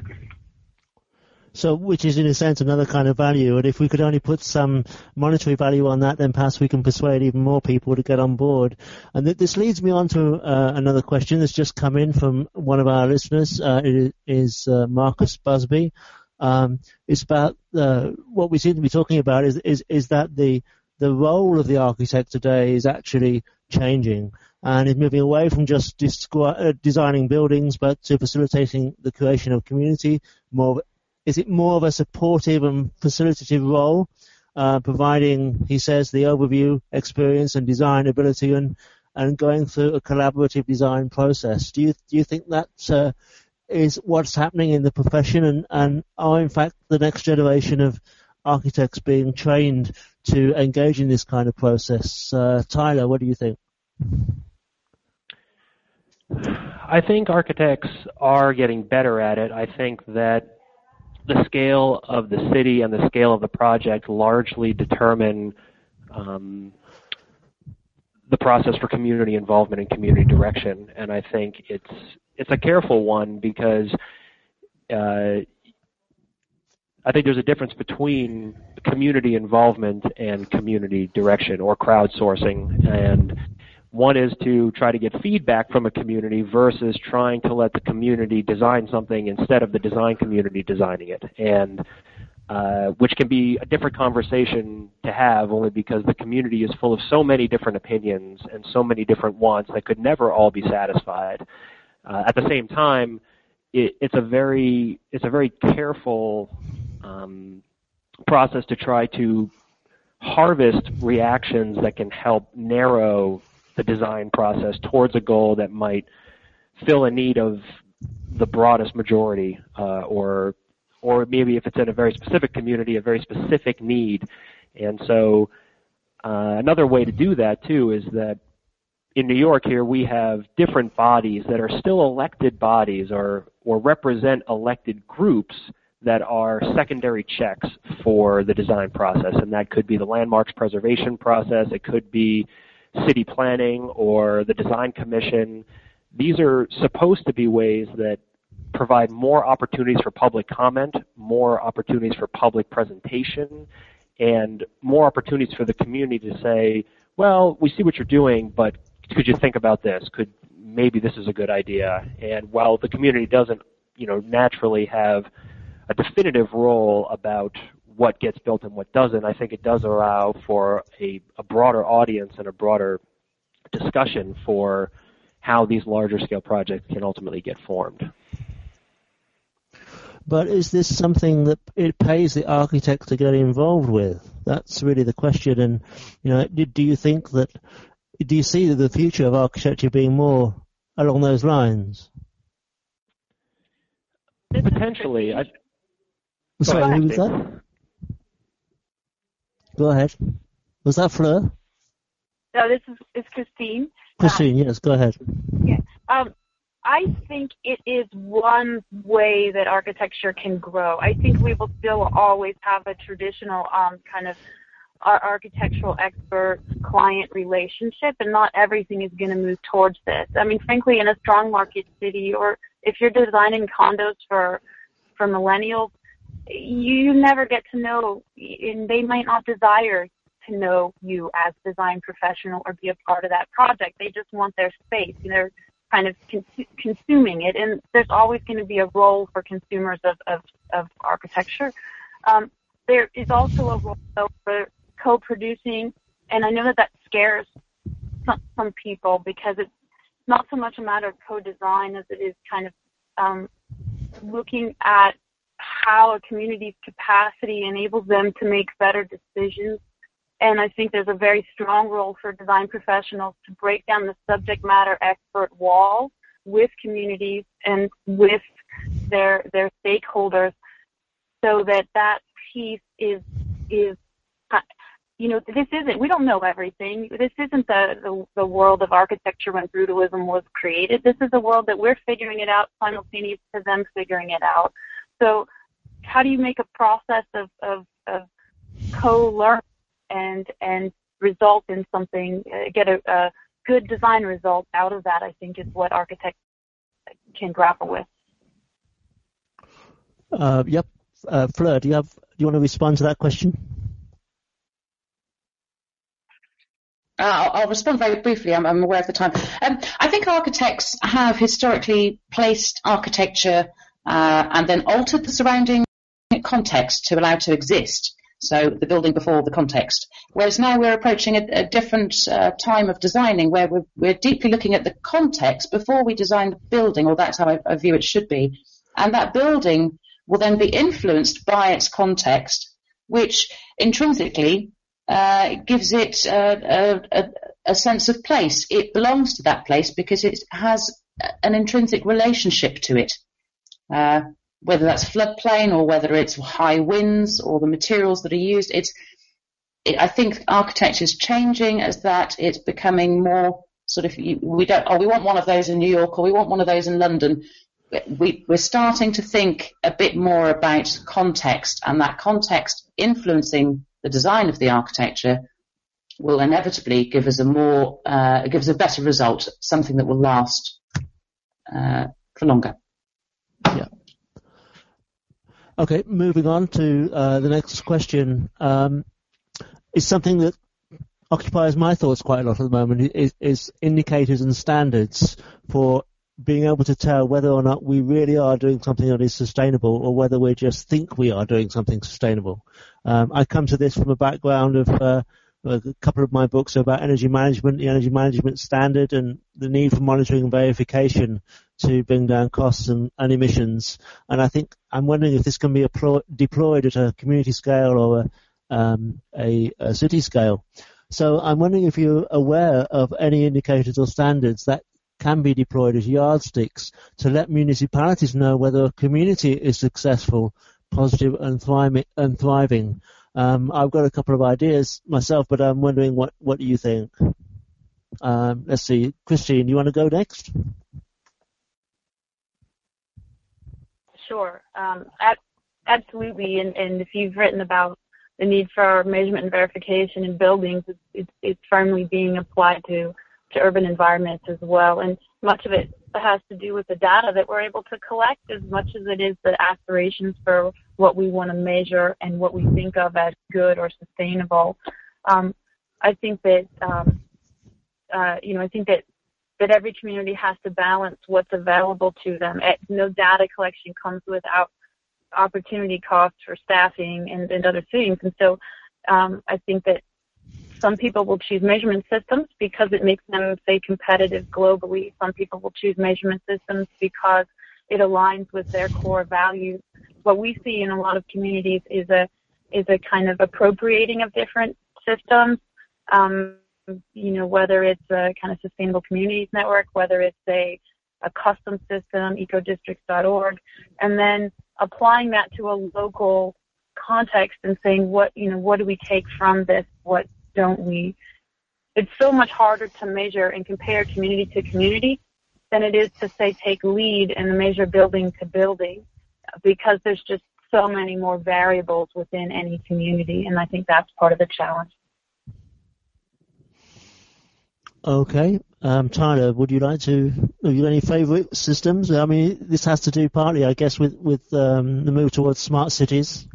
[SPEAKER 1] So, which is in a sense another kind of value, and if we could only put some monetary value on that, then perhaps we can persuade even more people to get on board. And th- this leads me on to uh, another question that's just come in from one of our listeners. Uh, it is uh, Marcus Busby. Um, it's about uh, what we seem to be talking about is is, is that the the role of the architect today is actually changing, and is moving away from just descri- uh, designing buildings, but to facilitating the creation of community. More, is it more of a supportive and facilitative role, uh, providing, he says, the overview, experience, and design ability, and and going through a collaborative design process? Do you do you think that uh, is what's happening in the profession, and and are in fact the next generation of architects being trained to engage in this kind of process? Uh, Tyler, what do you think?
[SPEAKER 3] I think architects are getting better at it. I think that the scale of the city and the scale of the project largely determine um, the process for community involvement and community direction. And I think it's it's a careful one, because uh, I think there's a difference between community involvement and community direction or crowdsourcing. And one is to try to get feedback from a community versus trying to let the community design something instead of the design community designing it, and uh, which can be a different conversation to have, only because the community is full of so many different opinions and so many different wants that could never all be satisfied. Uh, at the same time, it, it's a very it's a very careful um, process to try to harvest reactions that can help narrow the design process towards a goal that might fill a need of the broadest majority, uh, or or maybe if it's in a very specific community, a very specific need. And so uh, another way to do that, too, is that in New York here we have different bodies that are still elected bodies or, or represent elected groups that are secondary checks for the design process. And that could be the landmarks preservation process. It could be city planning or the design commission. These are supposed to be ways that provide more opportunities for public comment, more opportunities for public presentation, and more opportunities for the community to say, well, we see what you're doing, but could you think about this? Could maybe this is a good idea? And while the community doesn't, you know, naturally have a definitive role about what gets built and what doesn't, I think it does allow for a, a broader audience and a broader discussion for how these larger scale projects can ultimately get formed.
[SPEAKER 1] But is this something that it pays the architect to get involved with? That's really the question. And, you know, do you think that, do you see the future of architecture being more along those lines?
[SPEAKER 3] Potentially. I,
[SPEAKER 1] Sorry, who was that? Go ahead. Was that Fleur?
[SPEAKER 2] No, this is it's Christine.
[SPEAKER 1] Christine, uh, yes, go ahead.
[SPEAKER 2] Yeah. Um, I think it is one way that architecture can grow. I think we will still always have a traditional um, kind of our architectural expert-client relationship, and not everything is going to move towards this. I mean, frankly, in a strong market city, or if you're designing condos for for millennials, you never get to know, and they might not desire to know you as a design professional or be a part of that project. They just want their space. You know, they're kind of cons- consuming it, and there's always going to be a role for consumers of, of, of architecture. Um, there is also a role for co-producing, and I know that that scares some, some people because it's not so much a matter of co-design as it is kind of um, looking at how a community's capacity enables them to make better decisions. And I think there's a very strong role for design professionals to break down the subject matter expert wall with communities and with their their stakeholders, so that that piece is is you know this isn't we don't know everything. This isn't the the, the world of architecture when brutalism was created. This is a world that we're figuring it out simultaneous to them figuring it out. So how do you make a process of of, of co-learn and and result in something, uh, get a, a good design result out of that, I think, is what architects can grapple with.
[SPEAKER 1] Uh, yep. Uh, Fleur, do you have, do you want to respond to that question?
[SPEAKER 4] Uh, I'll, I'll respond very briefly. I'm, I'm aware of the time. Um, I think architects have historically placed architecture uh, and then altered the surrounding context to allow it to exist. So the building before the context. Whereas now we're approaching a, a different uh, time of designing where we're, we're deeply looking at the context before we design the building, or that's how I, I view it should be. And that building will then be influenced by its context, which intrinsically uh, gives it uh, a, a, a sense of place. It belongs to that place because it has an intrinsic relationship to it. Uh, whether that's floodplain or whether it's high winds or the materials that are used. It's, it, I think architecture is changing as that it's becoming more sort of, we don't, oh, we want one of those in New York or we want one of those in London. We, we're starting to think a bit more about context, and that context influencing the design of the architecture will inevitably give us a more, uh, give us a better result, something that will last uh, for longer.
[SPEAKER 1] Yeah. Okay, moving on to uh, the next question. Um, is something that occupies my thoughts quite a lot at the moment is, is indicators and standards for being able to tell whether or not we really are doing something that is sustainable or whether we just think we are doing something sustainable. Um, I come to this from a background of uh, a couple of my books are about energy management, the energy management standard, and the need for monitoring and verification to bring down costs and, and emissions. And I think I'm wondering if this can be appro- deployed at a community scale or a, um, a, a city scale. So I'm wondering if you're aware of any indicators or standards that can be deployed as yardsticks to let municipalities know whether a community is successful, positive, and thriving. And thriving. Um, I've got a couple of ideas myself, but I'm wondering what, what do you think? Um, let's see. Christine, do you want to go next?
[SPEAKER 2] Sure. Um, absolutely. And, and if you've written about the need for measurement and verification in buildings, it's, it's, it's firmly being applied to, to urban environments as well. And much of it has to do with the data that we're able to collect as much as it is the aspirations for what we want to measure and what we think of as good or sustainable. Um, I think that, um, uh, you know, I think that, that every community has to balance what's available to them. No data collection comes without opportunity costs for staffing and, and other things. And so um, I think that some people will choose measurement systems because it makes them, say, competitive globally. Some people will choose measurement systems because it aligns with their core values. What we see in a lot of communities is a is a kind of appropriating of different systems. Um, you know, whether it's a kind of sustainable communities network, whether it's a a custom system, ecodistricts dot org, and then applying that to a local context and saying, what you know, what do we take from this? What don't we? It's so much harder to measure and compare community to community than it is to, say, take lead and measure building to building, because there's just so many more variables within any community, and I think that's part of the challenge.
[SPEAKER 1] Okay. Um, Tyler, would you like to, have you got any favourite systems? I mean, this has to do partly, I guess, with, with um, the move towards smart cities.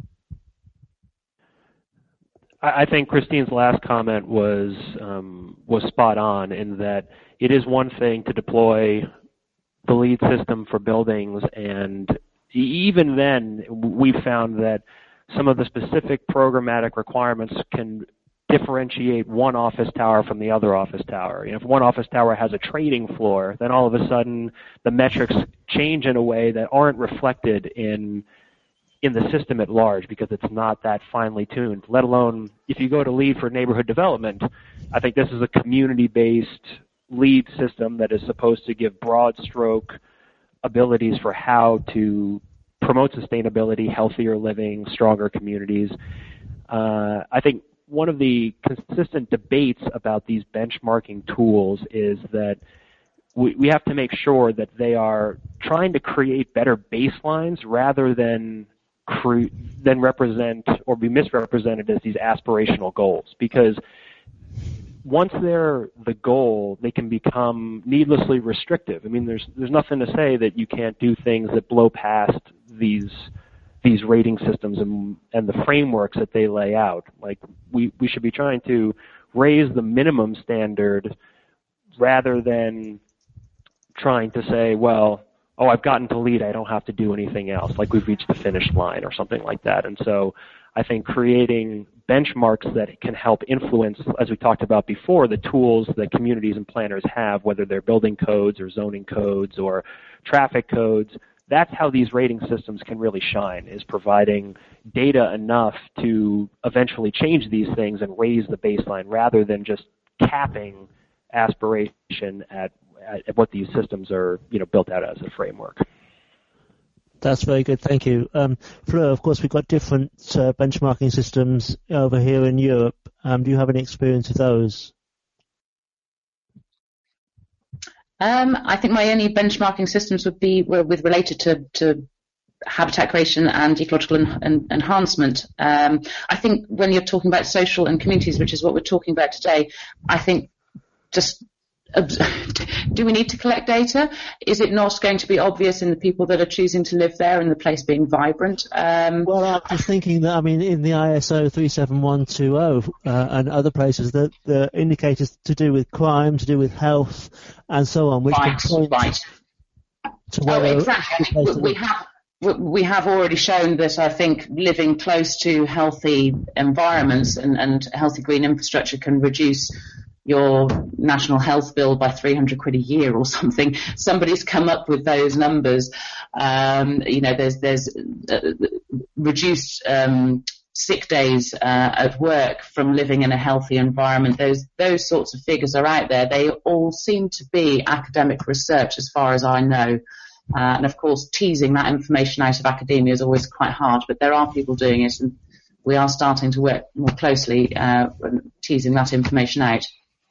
[SPEAKER 3] I think Christine's last comment was um, was spot on in that it is one thing to deploy the LEED system for buildings, and even then we found that some of the specific programmatic requirements can differentiate one office tower from the other office tower. You know, if one office tower has a trading floor, then all of a sudden the metrics change in a way that aren't reflected in in the system at large because it's not that finely tuned, let alone if you go to LEED for neighborhood development. I think this is a community-based LEED system that is supposed to give broad stroke abilities for how to promote sustainability, healthier living, stronger communities. Uh, I think one of the consistent debates about these benchmarking tools is that we, we have to make sure that they are trying to create better baselines rather than cre- than represent or be misrepresented as these aspirational goals. Because once they're the goal, they can become needlessly restrictive. I mean, there's there's nothing to say that you can't do things that blow past these these rating systems and, and the frameworks that they lay out. Like, we, we should be trying to raise the minimum standard rather than trying to say, well, oh, I've gotten to LEED, I don't have to do anything else, like we've reached the finish line or something like that. And so I think creating benchmarks that can help influence, as we talked about before, the tools that communities and planners have, whether they're building codes or zoning codes or traffic codes, that's how these rating systems can really shine, is providing data enough to eventually change these things and raise the baseline rather than just capping aspiration at, at what these systems are, you know, built out as a framework.
[SPEAKER 1] That's very good, thank you. Um, Fleur, of course, we've got different uh, benchmarking systems over here in Europe. Um, do you have any experience with those?
[SPEAKER 4] Um, I think my only benchmarking systems would be were with related to, to habitat creation and ecological en- en- enhancement. Um, I think when you're talking about social and communities, which is what we're talking about today, I think just do we need to collect data? Is it not going to be obvious in the people that are choosing to live there and the place being vibrant? Um,
[SPEAKER 1] well, I was thinking that, I mean, in the I S O three seven one two zero uh, and other places, that the indicators to do with crime, to do with health, and so on, which
[SPEAKER 4] right,
[SPEAKER 1] can point
[SPEAKER 4] right.
[SPEAKER 1] to whether...
[SPEAKER 4] Oh, exactly. We, we have... We have already shown that I think living close to healthy environments and, and healthy green infrastructure can reduce your national health bill by three hundred quid a year or something. Somebody's come up with those numbers. Um, you know, there's there's uh, reduced um, sick days uh, at work from living in a healthy environment. Those those sorts of figures are out there. They all seem to be academic research, as far as I know. Uh, and of course, teasing that information out of academia is always quite hard. But there are people doing it, and we are starting to work more closely uh, teasing that information out.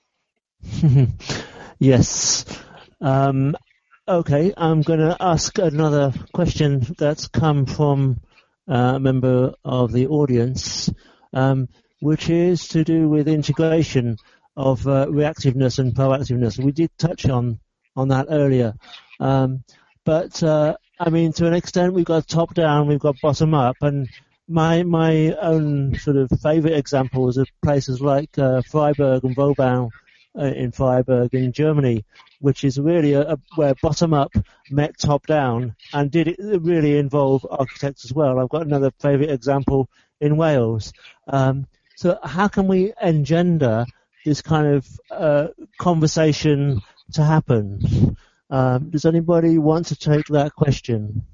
[SPEAKER 1] Yes. Um, okay, I'm going to ask another question that's come from uh, a member of the audience, um, which is to do with integration of uh, reactiveness and proactiveness. We did touch on on that earlier. Um, but, uh, I mean, to an extent, we've got top down, we've got bottom up, and my my own sort of favourite examples of places like uh, Freiburg and Wobau uh, in Freiburg in Germany, which is really a, a, where bottom up met top down, and did it really involve architects as well. I've got another favourite example in Wales. Um, so how can we engender this kind of uh, conversation to happen? Um, does anybody want to take that question?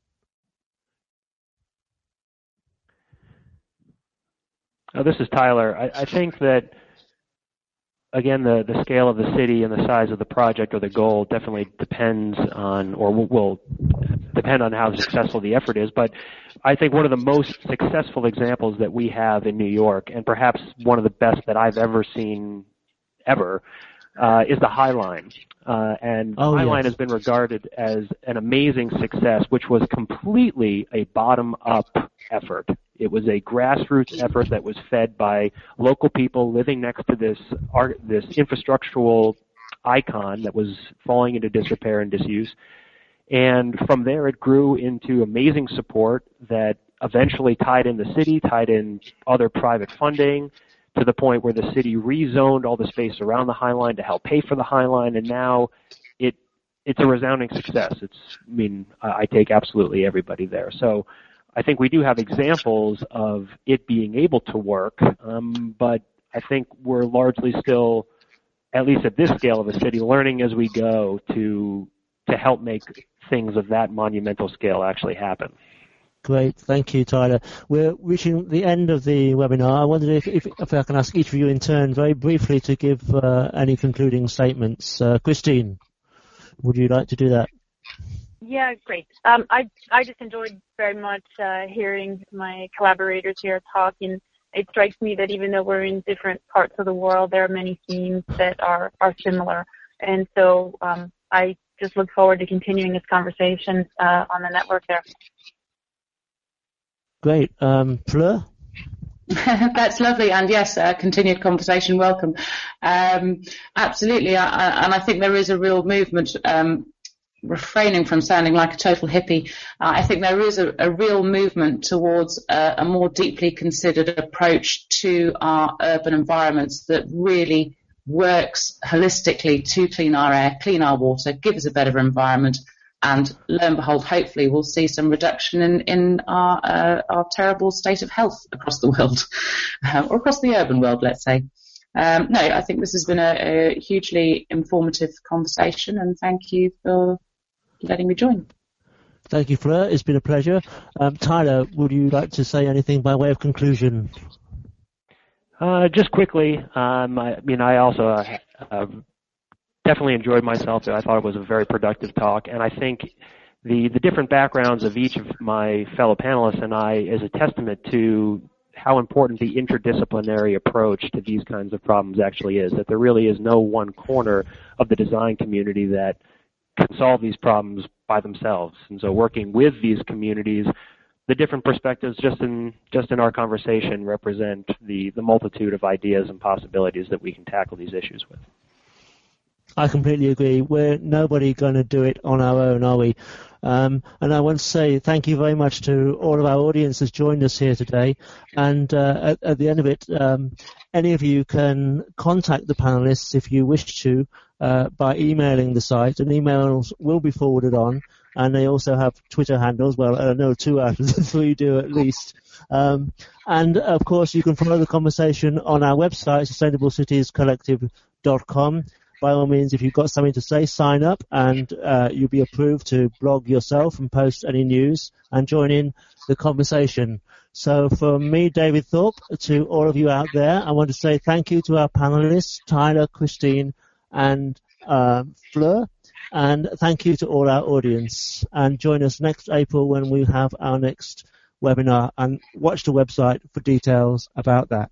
[SPEAKER 3] Oh, this is Tyler. I, I think that, again, the, the scale of the city and the size of the project or the goal definitely depends on, or will, will depend on how successful the effort is. But I think one of the most successful examples that we have in New York, and perhaps one of the best that I've ever seen ever, uh, is the High Line. Uh, and
[SPEAKER 1] oh,
[SPEAKER 3] High
[SPEAKER 1] yes.
[SPEAKER 3] Line has been regarded as an amazing success, which was completely a bottom-up effort. It was a grassroots effort that was fed by local people living next to this art, this infrastructural icon that was falling into disrepair and disuse. And from there, it grew into amazing support that eventually tied in the city, tied in other private funding, to the point where the city rezoned all the space around the High Line to help pay for the High Line, and now it it's a resounding success. It's, I mean, I take absolutely everybody there. So I think we do have examples of it being able to work, um, but I think we're largely still, at least at this scale of a city, learning as we go to to help make things of that monumental scale actually happen.
[SPEAKER 1] Great, thank you, Tyler. We're reaching the end of the webinar. I wondered if, if, if I can ask each of you in turn very briefly to give uh, any concluding statements. Uh, Christine, would you like to do that?
[SPEAKER 2] Yeah, great. Um, I I just enjoyed very much uh, hearing my collaborators here talk, and it strikes me that even though we're in different parts of the world, there are many themes that are, are similar. And so um, I just look forward to continuing this conversation uh, on the network there.
[SPEAKER 1] Great. Um, Fleur?
[SPEAKER 4] That's lovely, and yes, uh, continued conversation, welcome. Um, absolutely, I, I, and I think there is a real movement, um, refraining from sounding like a total hippie, uh, I think there is a, a real movement towards a, a more deeply considered approach to our urban environments that really works holistically to clean our air, clean our water, give us a better environment, and lo and behold, hopefully we'll see some reduction in, in our, uh, our terrible state of health across the world, uh, or across the urban world, let's say. Um, no, I think this has been a, a hugely informative conversation, and thank you for letting me join.
[SPEAKER 1] Thank you, Fleur. It's been a pleasure. Um, Tyler, would you like to say anything by way of conclusion?
[SPEAKER 3] Uh, just quickly, um, I mean, I also uh, uh, definitely enjoyed myself. I thought it was a very productive talk, and I think the, the different backgrounds of each of my fellow panelists and I is a testament to how important the interdisciplinary approach to these kinds of problems actually is, that there really is no one corner of the design community that can solve these problems by themselves. And so working with these communities, the different perspectives just in just in our conversation represent the, the multitude of ideas and possibilities that we can tackle these issues with.
[SPEAKER 1] I completely agree. We're nobody going to do it on our own, are we? Um, and I want to say thank you very much to all of our audience that's joined us here today. And uh, at, at the end of it, um, any of you can contact the panelists if you wish to uh, by emailing the site, and emails will be forwarded on. And they also have Twitter handles. Well, I know two out of the three do at least. Um, and of course, you can follow the conversation on our website, sustainable cities collective dot com. By all means, if you've got something to say, sign up, and uh, you'll be approved to blog yourself and post any news and join in the conversation. So from me, David Thorpe, to all of you out there, I want to say thank you to our panelists, Tyler, Christine, and uh, Fleur, and thank you to all our audience. And join us next April when we have our next webinar, and watch the website for details about that.